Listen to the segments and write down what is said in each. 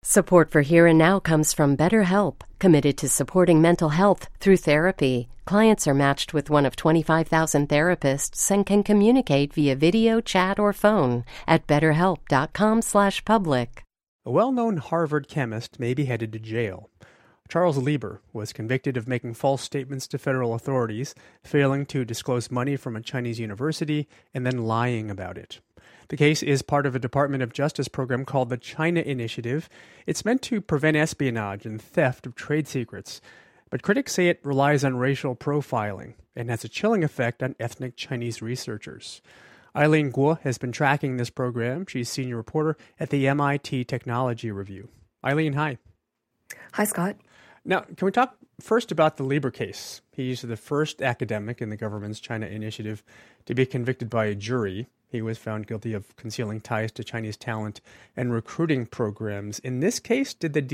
Support for Here and Now comes from BetterHelp, committed to supporting mental health through therapy. Clients are matched with one of 25,000 therapists and can communicate via video, chat, or phone at betterhelp.com/public. A well-known Harvard chemist may be headed to jail. Charles Lieber was convicted of making false statements to federal authorities, failing to disclose money from a Chinese university, and then lying about it. The case is part of a Department of Justice program called the China Initiative. It's meant to prevent espionage and theft of trade secrets. But critics say it relies on racial profiling and has a chilling effect on ethnic Chinese researchers. Eileen Guo has been tracking this program. She's senior reporter at the MIT Technology Review. Eileen, hi. Hi, Scott. Now, can we talk first about the Lieber case? He's the first academic in the government's China Initiative to be convicted by a jury. He was found guilty of concealing ties to Chinese talent and recruiting programs. In this case, did the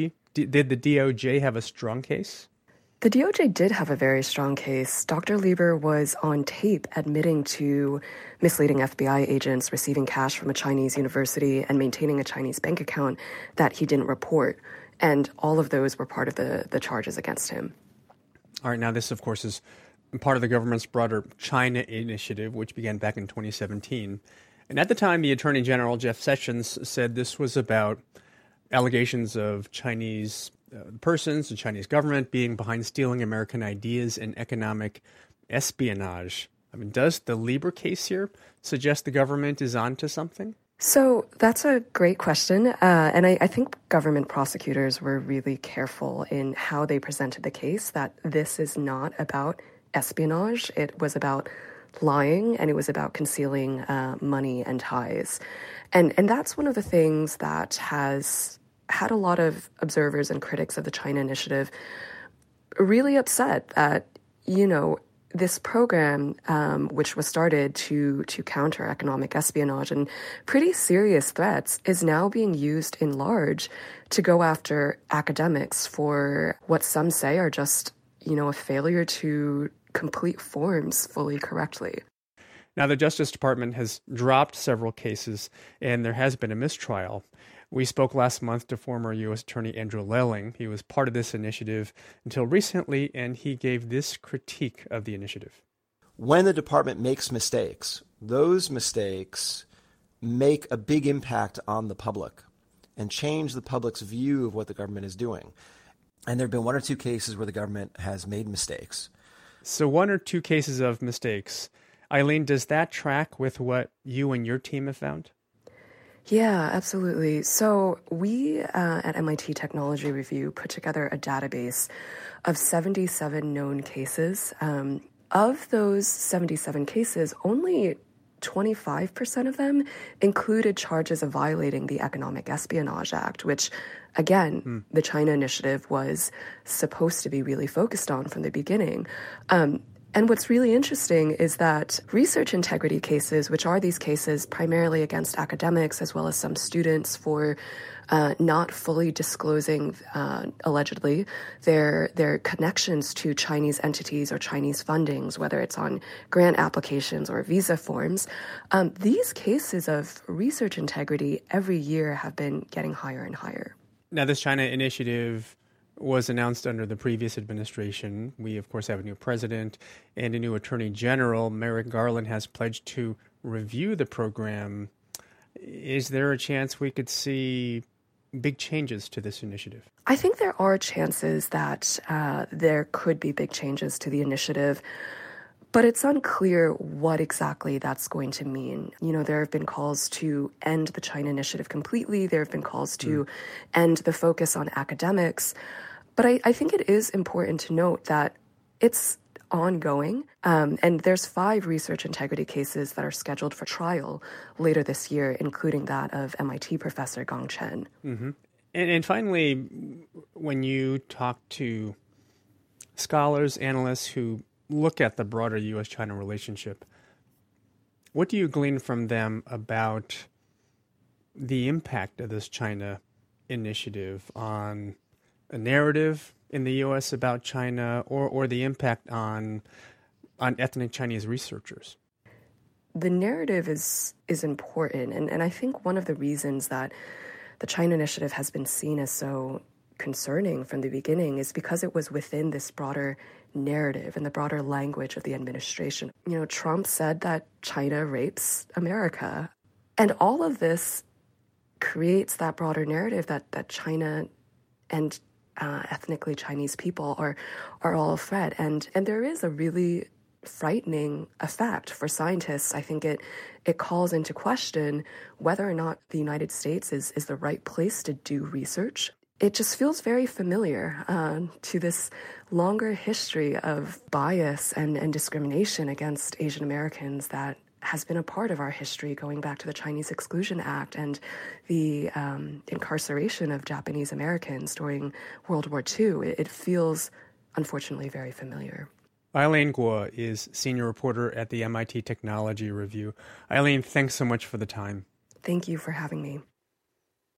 DOJ have a strong case? The DOJ did have a very strong case. Dr. Lieber was on tape admitting to misleading FBI agents, receiving cash from a Chinese university, and maintaining a Chinese bank account that he didn't report. And all of those were part of the charges against him. All right, now this, of course, is part of the government's broader China Initiative, which began back in 2017. And at the time, the Attorney General, Jeff Sessions, said this was about allegations of Chinese persons, the Chinese government, being behind stealing American ideas and economic espionage. I mean, does the Lieber case here suggest the government is onto something? So that's a great question. And I think government prosecutors were really careful in how they presented the case, that this is not about espionage. It was about lying, and it was about concealing money and ties. And that's one of the things that has had a lot of observers and critics of the China Initiative really upset that, this program, which was started to counter economic espionage and pretty serious threats, is now being used in large to go after academics for what some say are just, a failure to complete forms fully correctly. Now, the Justice Department has dropped several cases, and there has been a mistrial. We spoke last month to former U.S. Attorney Andrew Lelling. He was part of this initiative until recently, and he gave this critique of the initiative. When the department makes mistakes, those mistakes make a big impact on the public and change the public's view of what the government is doing. And there have been one or two cases where the government has made mistakes. So one or two cases of mistakes. Eileen, does that track with what you and your team have found? Yeah, absolutely. So we at MIT Technology Review put together a database of 77 known cases. Of those 77 cases, only 25% of them included charges of violating the Economic Espionage Act, which, again, the China Initiative was supposed to be really focused on from the beginning. And what's really interesting is that research integrity cases, which are these cases primarily against academics as well as some students for not fully disclosing, allegedly, their connections to Chinese entities or Chinese fundings, whether it's on grant applications or visa forms, these cases of research integrity every year have been getting higher and higher. Now, this China Initiative was announced under the previous administration. We, of course, have a new president and a new attorney general. Merrick Garland has pledged to review the program. Is there a chance we could see big changes to this initiative? I think there are chances that there could be big changes to the initiative, but it's unclear what exactly that's going to mean. There have been calls to end the China Initiative completely. There have been calls to end the focus on academics. But I think it is important to note that it's ongoing, and there's 5 research integrity cases that are scheduled for trial later this year, including that of MIT professor Gang Chen. Mm-hmm. And finally, when you talk to scholars, analysts who look at the broader U.S.-China relationship, what do you glean from them about the impact of this China Initiative on a narrative in the U.S. about China, or the impact on ethnic Chinese researchers? The narrative is important, and I think one of the reasons that the China Initiative has been seen as so concerning from the beginning is because it was within this broader narrative and the broader language of the administration. Trump said that China rapes America. And all of this creates that broader narrative that China and ethnically Chinese people are all a threat. And there is a really frightening effect for scientists. I think it calls into question whether or not the United States is the right place to do research. It just feels very familiar to this longer history of bias and discrimination against Asian Americans that has been a part of our history going back to the Chinese Exclusion Act and the incarceration of Japanese Americans during World War II. It feels, unfortunately, very familiar. Eileen Guo is senior reporter at the MIT Technology Review. Eileen, thanks so much for the time. Thank you for having me.